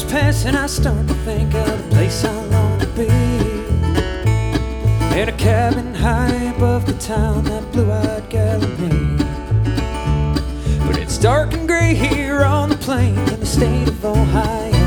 pass and I start to think of the place I long to be. In a cabin high above the town, that blue-eyed Galilee. But it's dark and gray here on the plains in the state of Ohio.